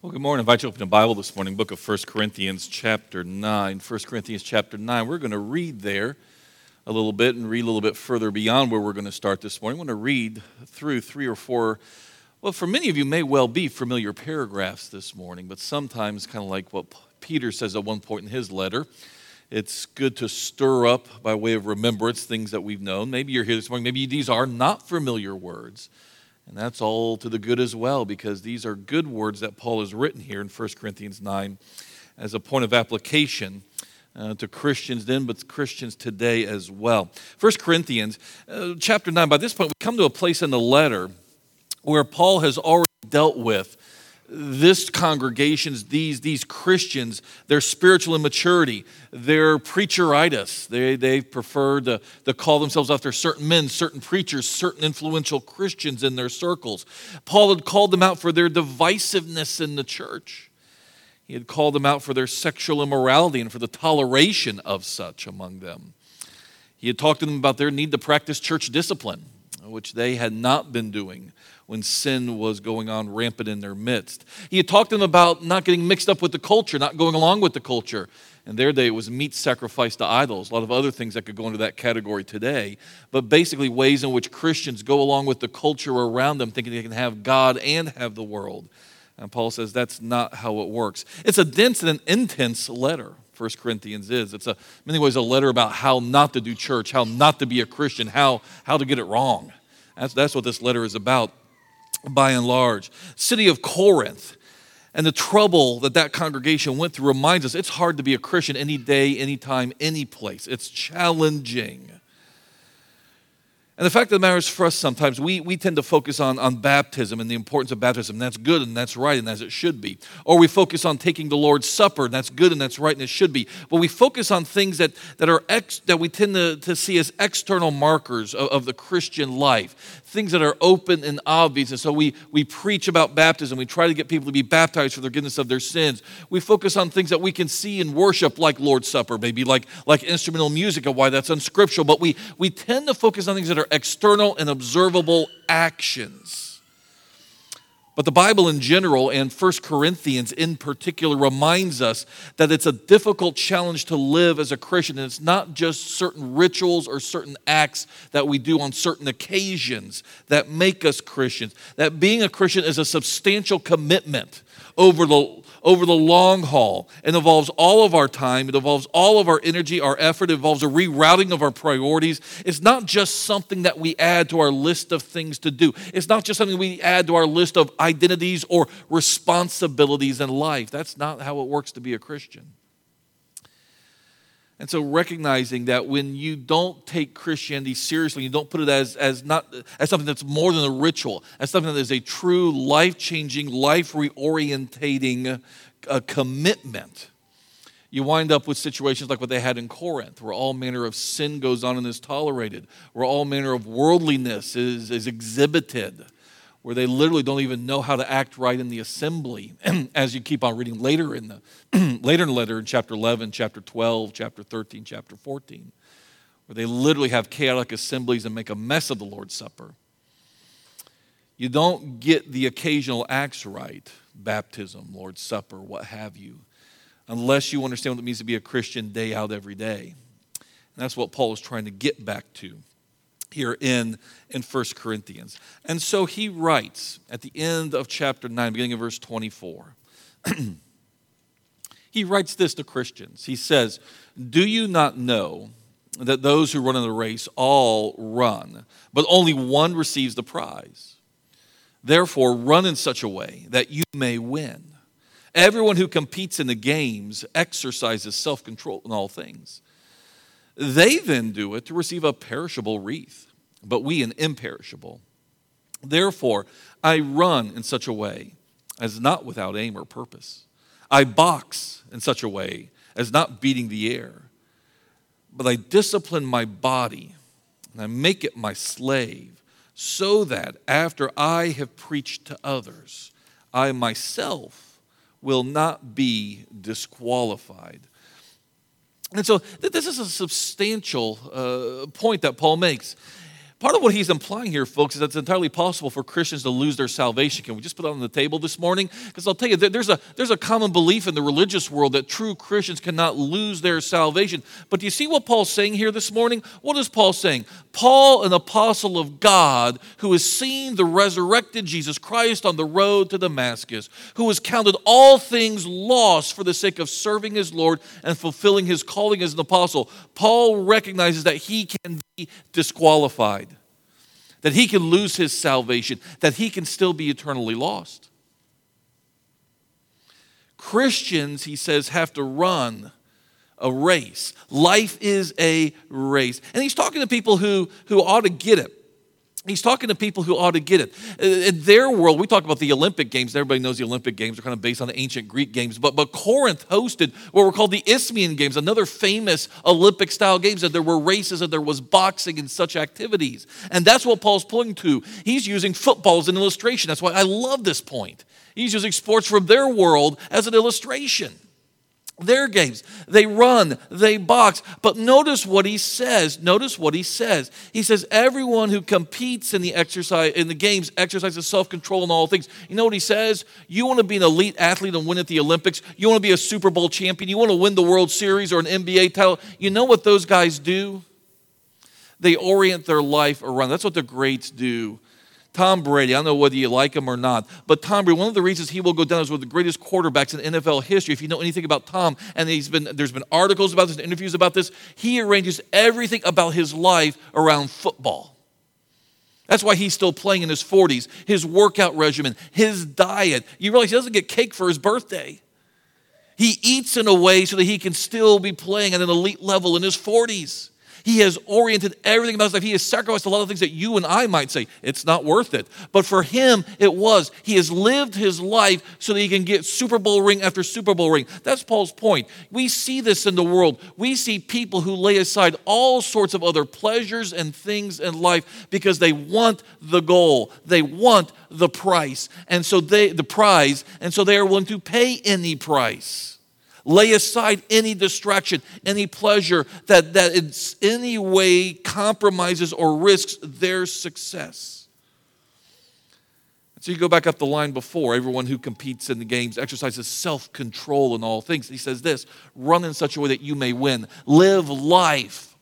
Well, good morning. I invite you to open the Bible this morning, book of 1 Corinthians chapter 9. 1 Corinthians chapter 9. We're going to read there a little bit and read a little bit further beyond where we're going to start this morning. I want to read through three or four, well, for many of you may well be familiar paragraphs this morning, but sometimes kind of like what Peter says at one point in his letter, it's good to stir up by way of remembrance things that we've known. Maybe you're here this morning, maybe these are not familiar words. And that's all to the good as well, because these are good words that Paul has written here in 1 Corinthians 9 as a point of application to Christians then, but Christians today as well. 1 Corinthians chapter 9, by this point we come to a place in the letter where Paul has already dealt with this congregations, these Christians, their spiritual immaturity, their preacheritis. They prefer to call themselves after certain men, certain preachers, certain influential Christians in their circles. Paul had called them out for their divisiveness in the church. He had called them out for their sexual immorality and for the toleration of such among them. He had talked to them about their need to practice church discipline, which they had not been doing when sin was going on rampant in their midst. He had talked to them about not getting mixed up with the culture, not going along with the culture. In their day, it was meat sacrificed to idols, a lot of other things that could go into that category today, but basically ways in which Christians go along with the culture around them, thinking they can have God and have the world. And Paul says that's not how it works. It's a dense and an intense letter. 1 Corinthians is. It's in many ways a letter about how not to do church, how not to be a Christian, how to get it wrong. That's what this letter is about, by and large. City of Corinth and the trouble that congregation went through reminds us it's hard to be a Christian any day, any time, any place. It's challenging. And the fact of the matter is, for us sometimes, we tend to focus on baptism and the importance of baptism. That's good and that's right and as it should be. Or we focus on taking the Lord's Supper, and that's good and that's right and it should be. But we focus on things that we tend to see as external markers of the Christian life, things that are open and obvious. And so we preach about baptism. We try to get people to be baptized for the forgiveness of their sins. We focus on things that we can see in worship, like Lord's Supper, maybe like instrumental music, and why that's unscriptural. But we tend to focus on things that are external and observable actions. But the Bible in general, and 1 Corinthians in particular, reminds us that it's a difficult challenge to live as a Christian. And it's not just certain rituals or certain acts that we do on certain occasions that make us Christians. That being a Christian is a substantial commitment over the long haul. It involves all of our time. It involves all of our energy, our effort. It involves a rerouting of our priorities. It's not just something that we add to our list of things to do. It's not just something we add to our list of identities or responsibilities in life. That's not how it works to be a Christian. And so recognizing that when you don't take Christianity seriously, you don't put it as something that's more than a ritual, as something that is a true life-changing, life-reorientating commitment, you wind up with situations like what they had in Corinth, where all manner of sin goes on and is tolerated, where all manner of worldliness is exhibited, where they literally don't even know how to act right in the assembly. As you keep on reading later in the letter, in chapter 11, chapter 12, chapter 13, chapter 14, where they literally have chaotic assemblies and make a mess of the Lord's Supper. You don't get the occasional acts right, baptism, Lord's Supper, what have you, unless you understand what it means to be a Christian day out every day. And that's what Paul is trying to get back to here in 1 Corinthians. And so he writes at the end of chapter 9, beginning of verse 24. He writes this to Christians. He says, "Do you not know that those who run in the race all run, but only one receives the prize? Therefore, run in such a way that you may win. Everyone who competes in the games exercises self-control in all things. They then do it to receive a perishable wreath, but we an imperishable. Therefore, I run in such a way as not without aim or purpose. I box in such a way as not beating the air, but I discipline my body and I make it my slave, so that after I have preached to others, I myself will not be disqualified." And so this is a substantial point that Paul makes. Part of what he's implying here, folks, is that it's entirely possible for Christians to lose their salvation. Can we just put it on the table this morning? Because I'll tell you, there's a common belief in the religious world that true Christians cannot lose their salvation. But do you see what Paul's saying here this morning? What is Paul saying? Paul, an apostle of God, who has seen the resurrected Jesus Christ on the road to Damascus, who has counted all things lost for the sake of serving his Lord and fulfilling his calling as an apostle, Paul recognizes that he can be disqualified, that he can lose his salvation, that he can still be eternally lost. Christians, he says, have to run a race. Life is a race. And he's talking to people who ought to get it. He's talking to people who ought to get it. In their world, we talk about the Olympic Games. Everybody knows the Olympic Games are kind of based on the ancient Greek games. But Corinth hosted what were called the Isthmian Games, another famous Olympic-style games. And there were races and there was boxing and such activities. And that's what Paul's pointing to. He's using football as an illustration. That's why I love this point. He's using sports from their world as an illustration. Their games, they run, they box. But notice what he says. Notice what he says. He says, everyone who competes in the games exercises self-control in all things. You know what he says? You want to be an elite athlete and win at the Olympics. You want to be a Super Bowl champion. You want to win the World Series or an NBA title. You know what those guys do? They orient their life around. That's what the greats do. Tom Brady, I don't know whether you like him or not, but Tom Brady, one of the reasons he will go down as one of the greatest quarterbacks in NFL history, if you know anything about Tom, and there's been articles about this, interviews about this, he arranges everything about his life around football. That's why he's still playing in his 40s, his workout regimen, his diet. You realize he doesn't get cake for his birthday. He eats in a way so that he can still be playing at an elite level in his 40s. He has oriented everything about his life. He has sacrificed a lot of things that you and I might say, it's not worth it. But for him, it was. He has lived his life so that he can get Super Bowl ring after Super Bowl ring. That's Paul's point. We see this in the world. We see people who lay aside all sorts of other pleasures and things in life because they want the goal. They want the price. And so they are willing to pay any price. Lay aside any distraction, any pleasure that in any way compromises or risks their success. So you go back up the line before, everyone who competes in the games exercises self-control in all things. He says this, run in such a way that you may win. Live life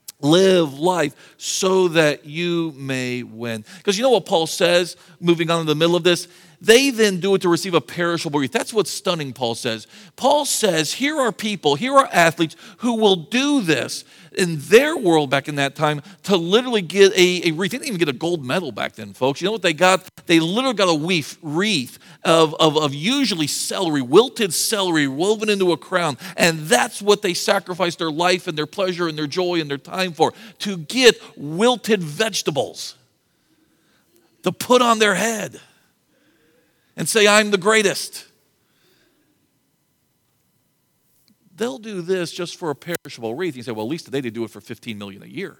so that you may win. Because you know what Paul says, moving on in the middle of this? They then do it to receive a perishable wreath. That's what's stunning, Paul says. Paul says, here are people, here are athletes who will do this in their world back in that time to literally get a wreath. They didn't even get a gold medal back then, folks. You know what they got? They literally got a wreath of usually celery, wilted celery woven into a crown. And that's what they sacrificed their life and their pleasure and their joy and their time for, to get wilted vegetables to put on their head and say, I'm the greatest. They'll do this just for a perishable wreath. You say, well, at least today they do it for $15 million a year.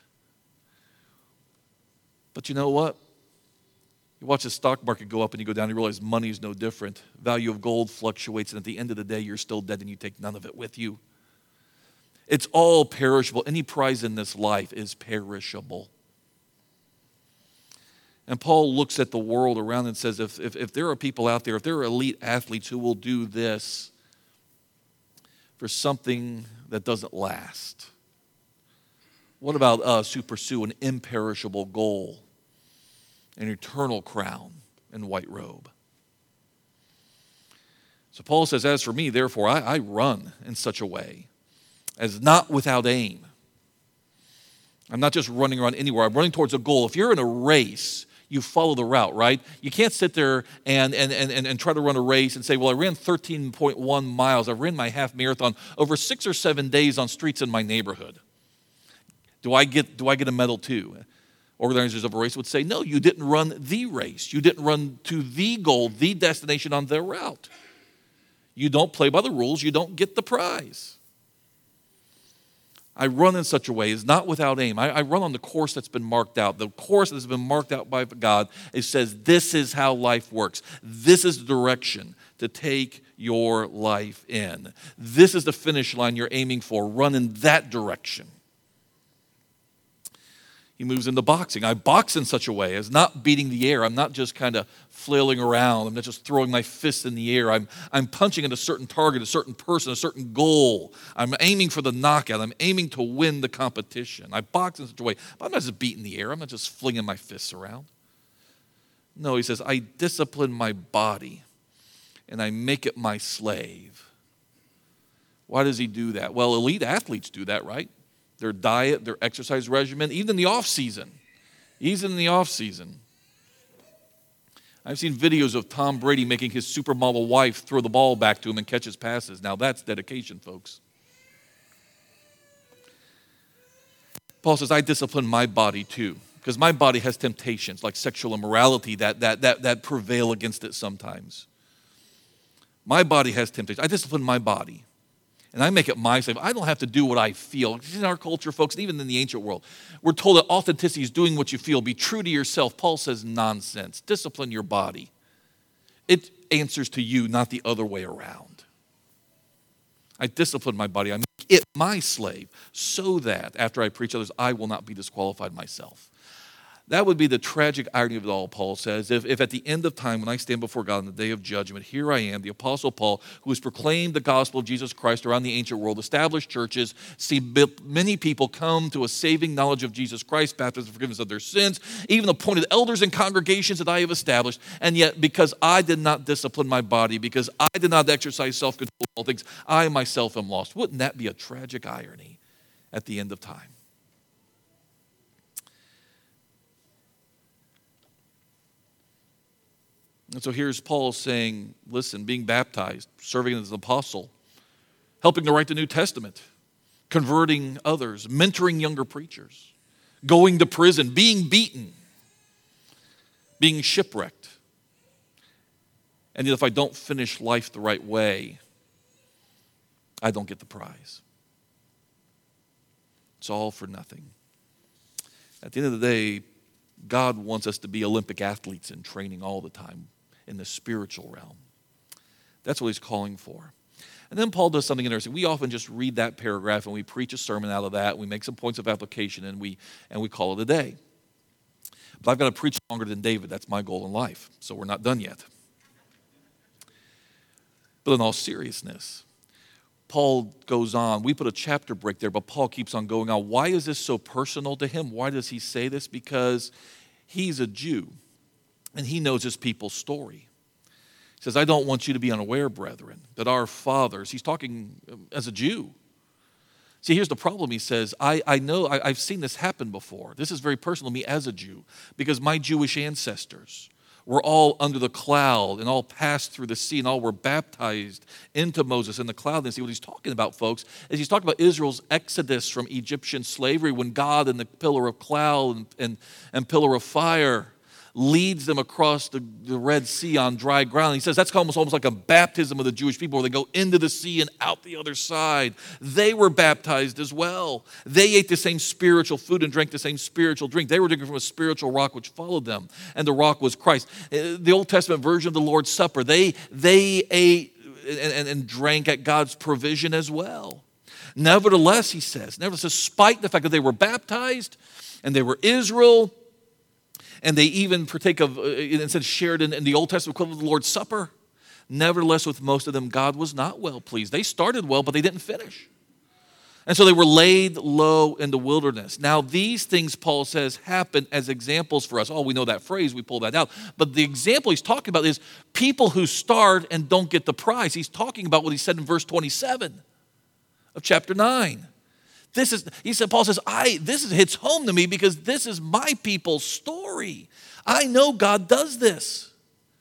But you know what? You watch the stock market go up and you go down, you realize money is no different. Value of gold fluctuates, and at the end of the day, you're still dead and you take none of it with you. It's all perishable. Any prize in this life is perishable. And Paul looks at the world around and says, if there are people out there, if there are elite athletes who will do this for something that doesn't last, what about us who pursue an imperishable goal, an eternal crown and white robe? So Paul says, as for me, therefore, I run in such a way as not without aim. I'm not just running around anywhere. I'm running towards a goal. If you're in a race, you follow the route, right? You can't sit there and try to run a race and say, well, I ran 13.1 miles. I ran my half marathon over 6 or 7 days on streets in my neighborhood. Do I get a medal too? Organizers of a race would say, no, you didn't run the race. You didn't run to the goal, the destination on their route. You don't play by the rules. You don't get the prize. I run in such a way as not without aim. I run on the course that's been marked out. The course that's been marked out by God. It says this is how life works. This is the direction to take your life in. This is the finish line you're aiming for. Run in that direction. He moves into boxing. I box in such a way as not beating the air. I'm not just kind of flailing around. I'm not just throwing my fists in the air. I'm punching at a certain target, a certain person, a certain goal. I'm aiming for the knockout. I'm aiming to win the competition. I box in such a way. But I'm not just beating the air. I'm not just flinging my fists around. No, he says, I discipline my body and I make it my slave. Why does he do that? Well, elite athletes do that, right? Their diet, their exercise regimen, even in the off season. Even in the off season. I've seen videos of Tom Brady making his supermodel wife throw the ball back to him and catch his passes. Now that's dedication, folks. Paul says, I discipline my body too, because my body has temptations like sexual immorality that prevail against it sometimes. My body has temptations. I discipline my body. And I make it my slave. I don't have to do what I feel. In our culture, folks, and even in the ancient world, we're told that authenticity is doing what you feel. Be true to yourself. Paul says nonsense. Discipline your body. It answers to you, not the other way around. I discipline my body. I make it my slave so that after I preach others, I will not be disqualified myself. That would be the tragic irony of it all, Paul says. If at the end of time, when I stand before God on the day of judgment, here I am, the Apostle Paul, who has proclaimed the gospel of Jesus Christ around the ancient world, established churches, seen many people come to a saving knowledge of Jesus Christ, baptism, forgiveness of their sins, even appointed elders and congregations that I have established, and yet because I did not discipline my body, because I did not exercise self-control in all things, I myself am lost. Wouldn't that be a tragic irony at the end of time? And so here's Paul saying, listen, being baptized, serving as an apostle, helping to write the New Testament, converting others, mentoring younger preachers, going to prison, being beaten, being shipwrecked. And yet if I don't finish life the right way, I don't get the prize. It's all for nothing. At the end of the day, God wants us to be Olympic athletes in training all the time in the spiritual realm. That's what he's calling for. And then Paul does something interesting. We often just read that paragraph and we preach a sermon out of that. We make some points of application and we call it a day. But I've got to preach longer than David. That's my goal in life. So we're not done yet. But in all seriousness, Paul goes on. We put a chapter break there, but Paul keeps on going on. Why is this so personal to him? Why does he say this? Because he's a Jew, and he knows his people's story. He says, I don't want you to be unaware, brethren, that our fathers, he's talking as a Jew. See, here's the problem, he says, I know, I've seen this happen before. This is very personal to me as a Jew, because my Jewish ancestors were all under the cloud and all passed through the sea and all were baptized into Moses in the cloud. And see what he's talking about, folks, is he's talking about Israel's exodus from Egyptian slavery when God in the pillar of cloud and pillar of fire leads them across the Red Sea on dry ground. He says that's almost like a baptism of the Jewish people where they go into the sea and out the other side. They were baptized as well. They ate the same spiritual food and drank the same spiritual drink. They were drinking from a spiritual rock which followed them, and the rock was Christ. The Old Testament version of the Lord's Supper, they ate and drank at God's provision as well. Nevertheless, he says, despite the fact that they were baptized and they were Israel, and they even partake of, instead shared in the Old Testament equivalent of the Lord's Supper. Nevertheless, with most of them, God was not well pleased. They started well, but they didn't finish. And so they were laid low in the wilderness. Now, these things, Paul says, happen as examples for us. Oh, we know that phrase. We pull that out. But the example he's talking about is people who start and don't get the prize. He's talking about what he said in verse 27 of chapter 9. Paul says, this hits home to me because this is my people's story. I know God does this.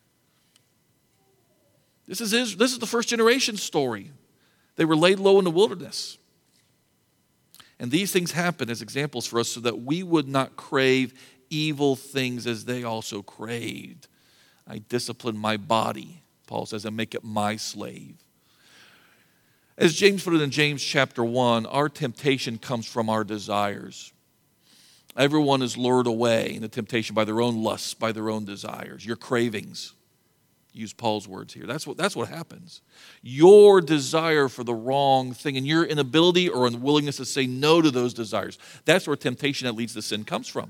This is the first generation story. They were laid low in the wilderness. And these things happen as examples for us so that we would not crave evil things as they also craved. I discipline my body, Paul says, and make it my slave. As James put it in James chapter 1, our temptation comes from our desires. Everyone is lured away in the temptation by their own lusts, by their own desires, your cravings. use Paul's words here. That's what happens. Your desire for the wrong thing and your inability or unwillingness to say no to those desires. That's where temptation that leads to sin comes from.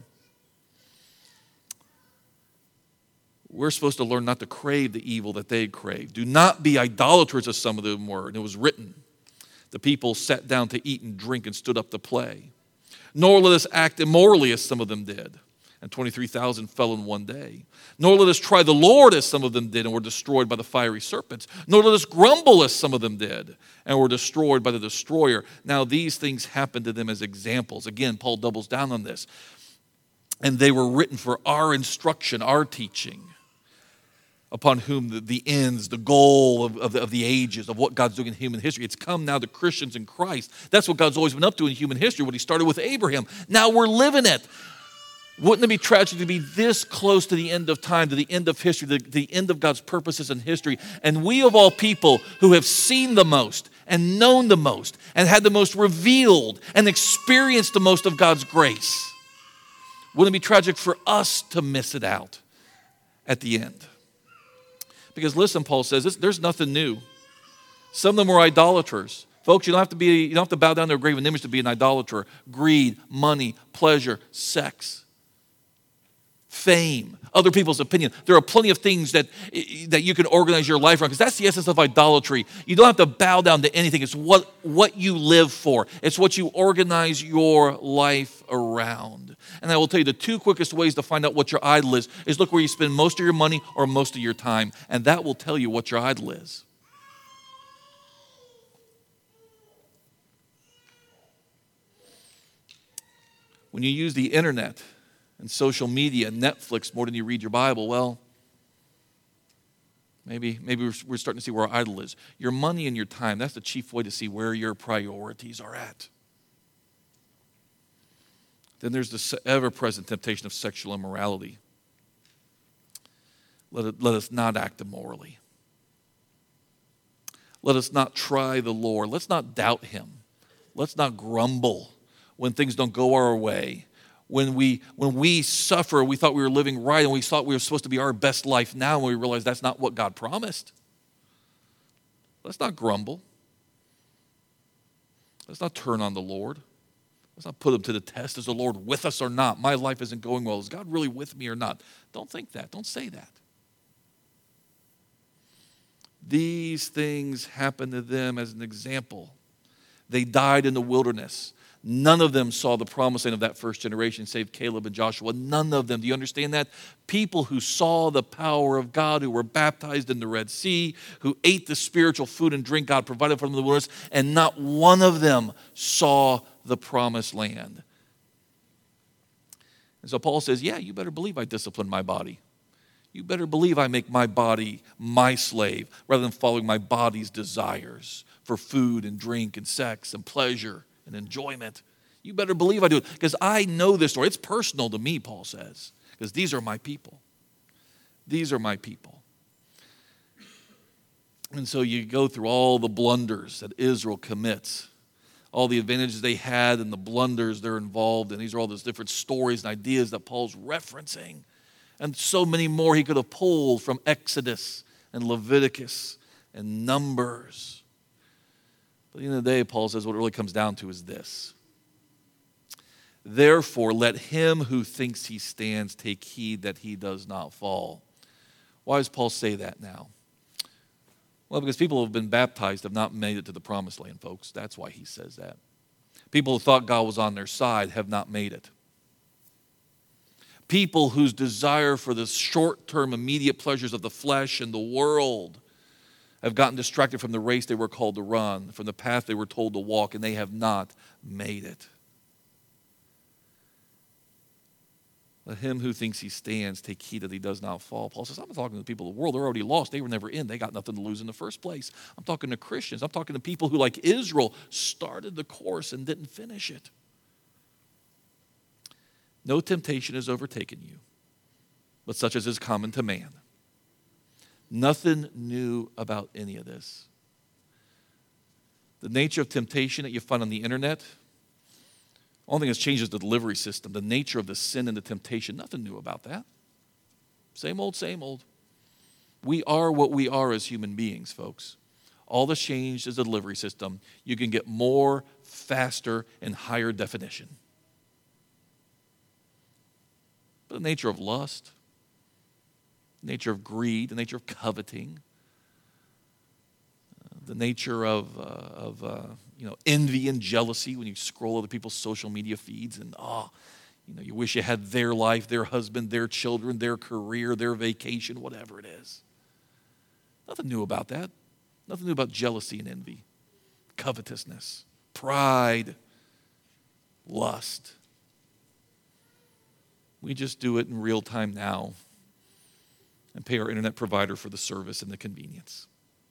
We're supposed to learn not to crave the evil that they crave. Do not be idolaters, as some of them were. And it was written, the people sat down to eat and drink and stood up to play. Nor let us act immorally, as some of them did. And 23,000 fell in one day. Nor let us try the Lord, as some of them did, and were destroyed by the fiery serpents. Nor let us grumble, as some of them did, and were destroyed by the destroyer. Now these things happened to them as examples. Again, Paul doubles down on this. And they were written for our instruction, our teaching, upon whom the ends, the goal of the ages, of what God's doing in human history. It's come now to Christians in Christ. That's what God's always been up to in human history, what he started with Abraham. Now we're living it. Wouldn't it be tragic to be this close to the end of time, to the end of history, the end of God's purposes in history, and we of all people who have seen the most and known the most and had the most revealed and experienced the most of God's grace? Wouldn't it be tragic for us to miss it out at the end? Because listen, Paul says, there's nothing new. Some of them were idolaters. Folks, you don't have to bow down to a graven image to be an idolater. Greed, money, pleasure, sex, fame, other people's opinion. There are plenty of things that you can organize your life around, because that's the essence of idolatry. You don't have to bow down to anything. It's what you live for. It's what you organize your life around. And I will tell you the two quickest ways to find out what your idol is look where you spend most of your money or most of your time, and that will tell you what your idol is. When you use the internet and social media, Netflix, more than you read your Bible, well, maybe we're starting to see where our idol is. Your money and your time, that's the chief way to see where your priorities are at. Then there's the ever-present temptation of sexual immorality. Let us not act immorally. Let us not try the Lord. Let's not doubt him. Let's not grumble when things don't go our way. When we suffer, we thought we were living right, and we thought we were supposed to be our best life now, and we realized that's not what God promised. Let's not grumble. Let's not turn on the Lord. Let's not put him to the test. Is the Lord with us or not? My life isn't going well. Is God really with me or not? Don't think that. Don't say that. These things happened to them as an example. They died in the wilderness. None of them saw the promised land of that first generation, save Caleb and Joshua. None of them. Do you understand that? People who saw the power of God, who were baptized in the Red Sea, who ate the spiritual food and drink God provided for them in the wilderness, and not one of them saw the promised land. And so Paul says, yeah, you better believe I discipline my body. You better believe I make my body my slave rather than following my body's desires for food and drink and sex and pleasure and enjoyment. You better believe I do it, because I know this story. It's personal to me, Paul says, because these are my people. These are my people. And so you go through all the blunders that Israel commits, all the advantages they had and the blunders they're involved in. These are all those different stories and ideas that Paul's referencing. And so many more he could have pulled from Exodus and Leviticus and Numbers. But at the end of the day, Paul says what it really comes down to is this. Therefore, let him who thinks he stands take heed that he does not fall. Why does Paul say that now? Well, because people who have been baptized have not made it to the promised land, folks. That's why he says that. People who thought God was on their side have not made it. People whose desire for the short-term immediate pleasures of the flesh and the world have gotten distracted from the race they were called to run, from the path they were told to walk, and they have not made it. Let him who thinks he stands take heed that he does not fall. Paul says, I'm not talking to the people of the world. They're already lost. They were never in. They got nothing to lose in the first place. I'm talking to Christians. I'm talking to people who, like Israel, started the course and didn't finish it. No temptation has overtaken you, but such as is common to man. Nothing new about any of this. The nature of temptation that you find on the internet, only thing that's changed is the delivery system. The nature of the sin and the temptation, nothing new about that. Same old, same old. We are what we are as human beings, folks. All that's changed is the delivery system. You can get more, faster, and higher definition. But the nature of lust, the nature of greed, the nature of coveting, the nature of envy and jealousy when you scroll other people's social media feeds and you wish you had their life, their husband, their children, their career, their vacation, whatever it is. Nothing new about that. Nothing new about jealousy and envy, covetousness, pride, lust. We just do it in real time now and pay our internet provider for the service and the convenience.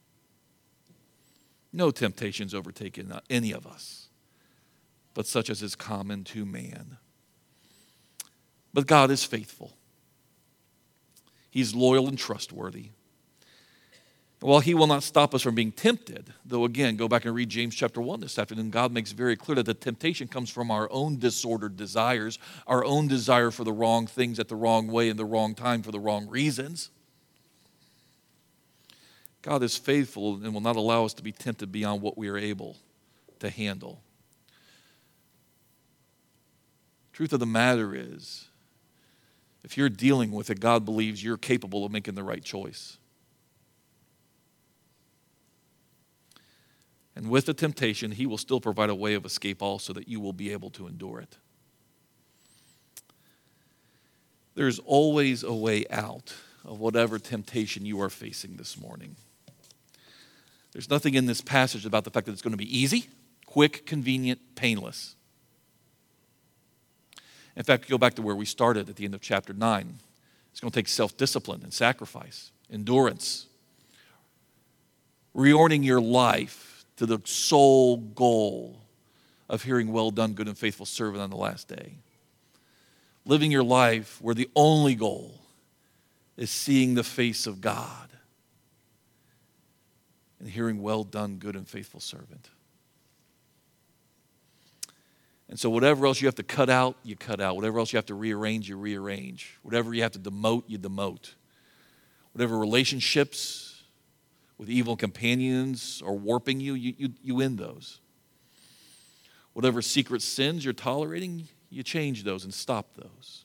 No temptation's overtaken any of us, but such as is common to man. But God is faithful. He's loyal and trustworthy. While he will not stop us from being tempted, though again, go back and read James chapter 1 this afternoon, God makes very clear that the temptation comes from our own disordered desires, our own desire for the wrong things at the wrong way in the wrong time for the wrong reasons. God is faithful and will not allow us to be tempted beyond what we are able to handle. Truth of the matter is, if you're dealing with it, God believes you're capable of making the right choice. And with the temptation, he will still provide a way of escape also that you will be able to endure it. There's always a way out of whatever temptation you are facing this morning. There's nothing in this passage about the fact that it's going to be easy, quick, convenient, painless. In fact, go back to where we started at the end of chapter 9. It's going to take self-discipline and sacrifice, endurance, reorienting your life to the sole goal of hearing, well done, good and faithful servant on the last day. Living your life where the only goal is seeing the face of God and hearing, well done, good and faithful servant. And so whatever else you have to cut out, you cut out. Whatever else you have to rearrange, you rearrange. Whatever you have to demote, you demote. Whatever relationships with evil companions are warping you, you end those. Whatever secret sins you're tolerating, you change those and stop those.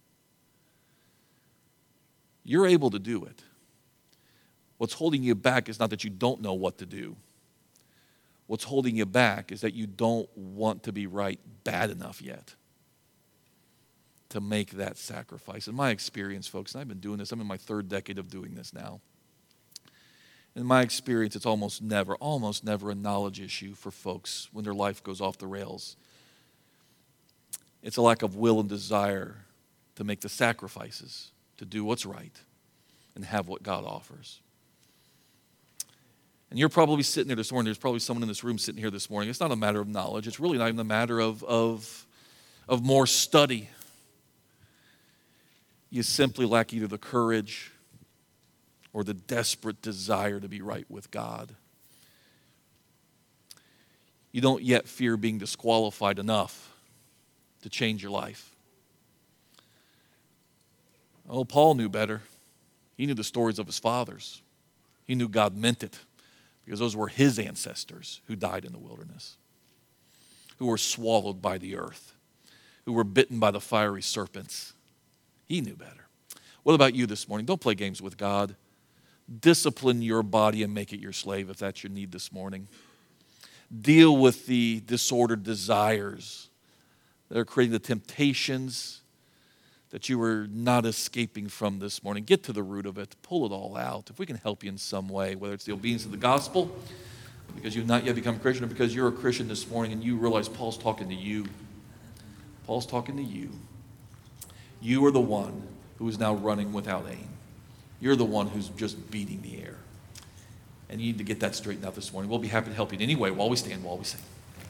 You're able to do it. What's holding you back is not that you don't know what to do. What's holding you back is that you don't want to be right bad enough yet to make that sacrifice. In my experience, folks, and I've been doing this, I'm in my third decade of doing this now. In my experience, it's almost never a knowledge issue for folks when their life goes off the rails. It's a lack of will and desire to make the sacrifices, to do what's right, and have what God offers. And you're probably sitting there this morning, there's probably someone in this room sitting here this morning. It's not a matter of knowledge. It's really not even a matter of more study. You simply lack either the courage or the desperate desire to be right with God. You don't yet fear being disqualified enough to change your life. Oh, Paul knew better. He knew the stories of his fathers. He knew God meant it because those were his ancestors who died in the wilderness, who were swallowed by the earth, who were bitten by the fiery serpents. He knew better. What about you this morning? Don't play games with God. Discipline your body and make it your slave if that's your need this morning. Deal with the disordered desires that are creating the temptations that you are not escaping from this morning. Get to the root of it. Pull it all out. If we can help you in some way, whether it's the obedience of the gospel, because you've not yet become a Christian, or because you're a Christian this morning and you realize Paul's talking to you. Paul's talking to you. You are the one who is now running without aim. You're the one who's just beating the air. And you need to get that straightened out this morning. We'll be happy to help you in any way while we stand, while we sing.